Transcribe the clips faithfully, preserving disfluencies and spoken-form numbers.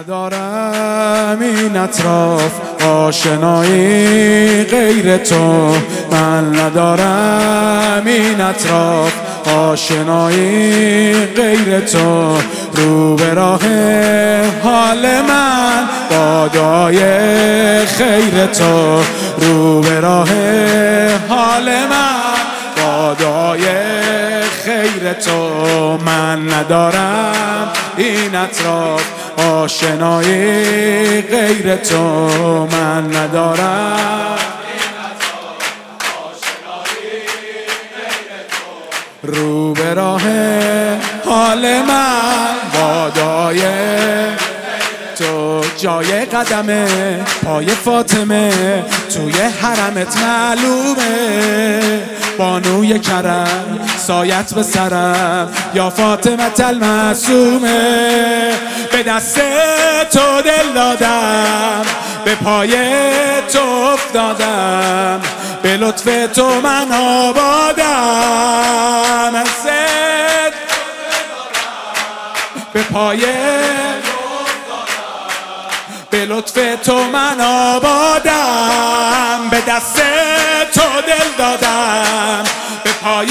ندارم این اطراف آشنایی غیر تو، من ندارم این اطراف آشنایی غیر تو. رو به راه حال من بادای خیر تو، رو به راه حال من بادای خیر تو. من ندارم این اطراف آشنایی غیر تو، من ندارم این اطراف آشنایی غیر تو. رو به راه حال من بادای تو. جای قدم پای فاطمه توی حرمت معلومه، بانوی کرم سایت به سرم یا فاطمه المعصومه. به دست تو دل دادم، به پای تو افتادم، به لطف تو من آبادم. ازت به پای به لطف تو من آبادم، به دست تو دل دادم، به پای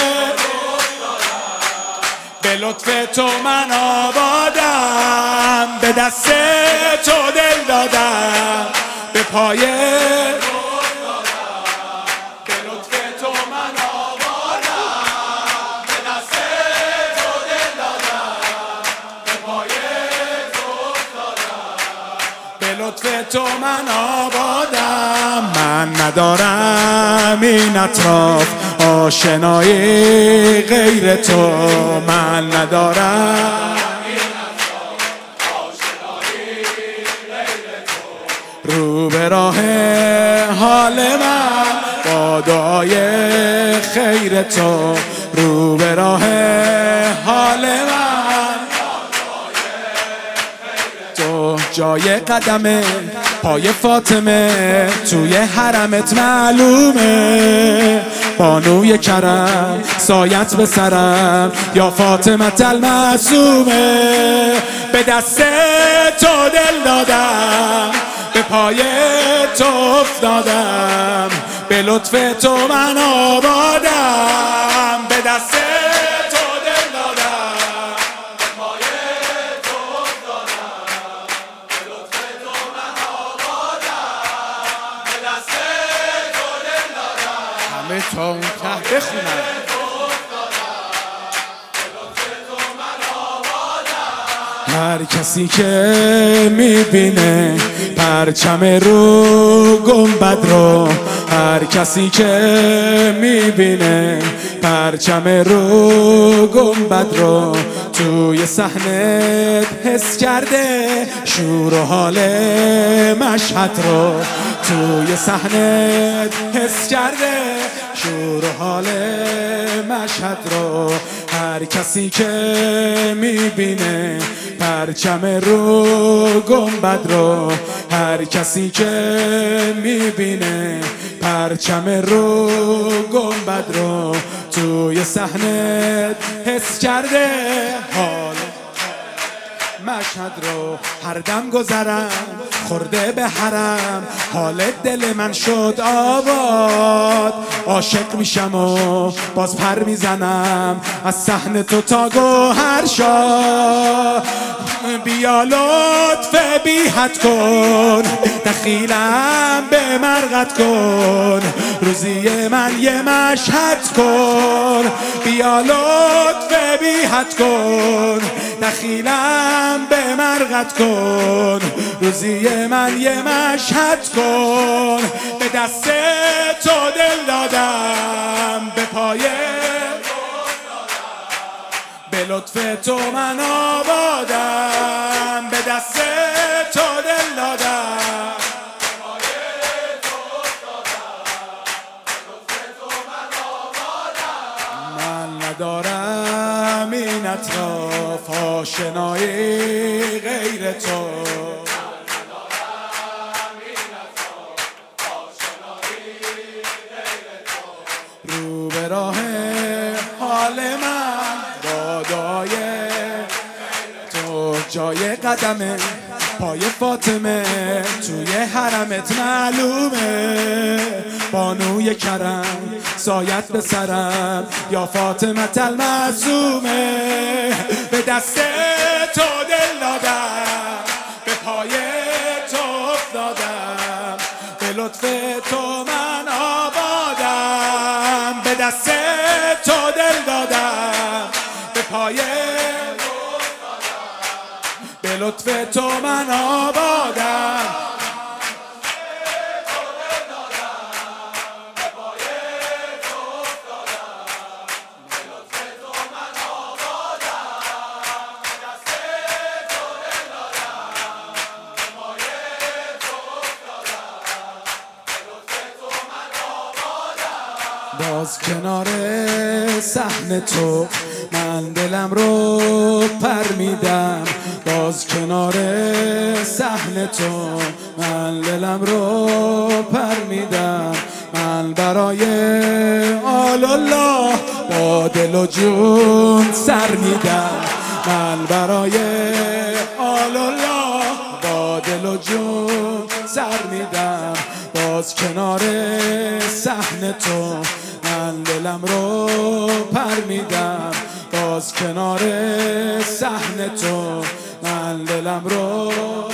به لطف تو من آبادم، به دست تو دل دادم، به پای لطف تو من آبادم. من ندارم این اطراف آشنایی غیر تو، من ندارم این اطراف آشنایی غیر تو. رو به راه حال من بادای خیر تو، رو به راه حال من. جای قدم پای فاطمه توی حرمت معلومه، بانوی کرم سایت به سرم یا فاطمه المعصومه. به دست تو دل دادم، به پای تو افتادم، به لطف تو من آبادم، به دست تا اون ته بخونم. هر کسی که میبینه پرچم رو گنبد رو، هر کسی که میبینه پرچم رو گنبد رو، توی صحنه حس کرده شور و حال مشهد رو، توی صحنه حس کرده شور و حال مشهد رو. هر کسی که میبینه پرچم رو گنبد رو، هر کسی که میبینه پرچم رو گنبد رو، توی صحنه حس کرده حال مشهد رو. هر دم گذرم خورده به حرم، حال دل من شد آباد. عاشق میشم و باز پر میزنم از صحن تو تا گوهرشاد. بیا لطف بی حد کن، دخیلم به مرقد کن، روزی من یه مشهد کن. بیا لطف بی حد کن، دخیلم به مرقد کن، روزی من یه مشهد کن. به دست تو دل دادم، به پای به لطف تو من آبادم، به دست تو دل دادم، من ندارم این اطراف آشنایی غیر تو. رو به راه حال من بادای تو. جای قدم پای فاطمه توی حرمت معلومه. بانوی کرم سایت به سرم یا فاطمه المعصومه. به دست تو دل دادم، به پای تو افتادم، به لطف تو من آبادم. به دست تو دل دادم، به پای به لطف تو من آبادم. باز کنار صحن تو من دلم رو پر میدم. باز کنار صحن تو من دلم رو پر میدم. من برای آل الله با دل و جون سر میدم. من برای آل الله با دل و جون سر میدم. باز کنار صحن تو من دلم رو پر میدم. باز کنار صحن تو من دلم رو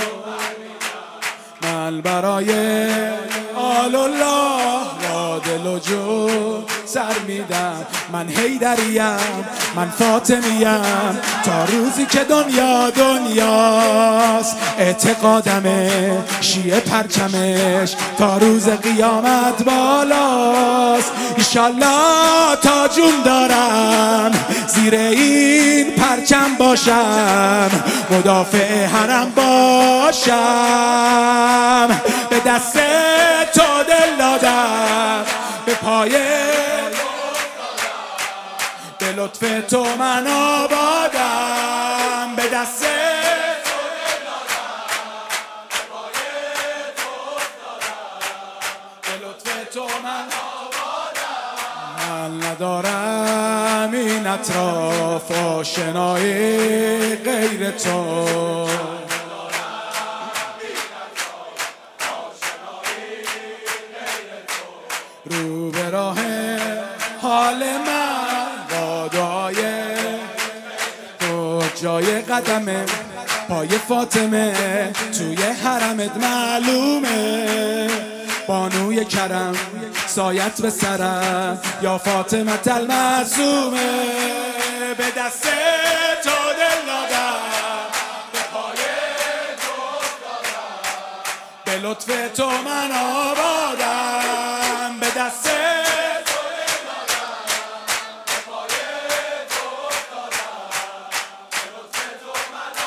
من برای آل الله با دل و جون سر میدم. من حیدریم، من فاطمیم، تا روزی که دنیا دنیاست. اعتقادمه شیعه پرچمش تا روز قیامت بالاست. ایشالله تا جون دارم زیر این پرچم باشم، مدافع حرم باشم. به دست تو دل دادم، به پای به لطف تو من آبادم. به دست تو دل دادم، به پای تو افتادم، به لطف تو من آبادم. من ندارم این اطراف آشنایی غیر تو. رو به راه حال من با دعای تو جای قدمه پای فاطمه توی حرمت معلومه. بانوی کرم سایت به سرم یا فاطمه المعصومه. به دست تو دل دادم، به پای تو افتادم، به لطف تو من آبادم. به دست تو دل دادم، به پای تو افتادم، به لطف تو من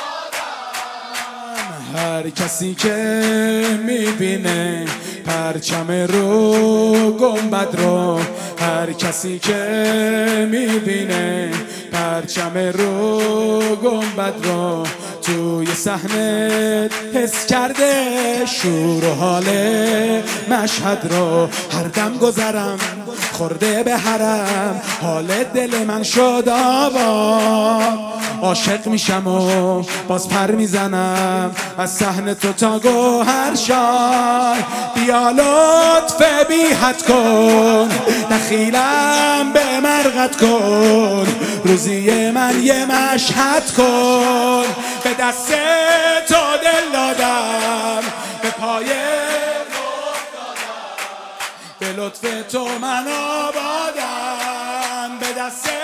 آبادم. هر کسی که میبینه پرچم رو گنبد رو، هر کسی که میبینه پرچم رو گنبد رو، توی صحنه حس کرده شور و حال مشهد رو. هر دم گذرم خورده به حرم، حال دل من شد آباد. عاشق میشم و باز پر میزنم از صحن تو تا گوهرشای. بیا لطف بی حد کن، دخیلم به مرقد کن، روزی من یه مشهد کن. به دست تو دل دادم، به پای تو افتادم، به لطف تو من آبادم. به دست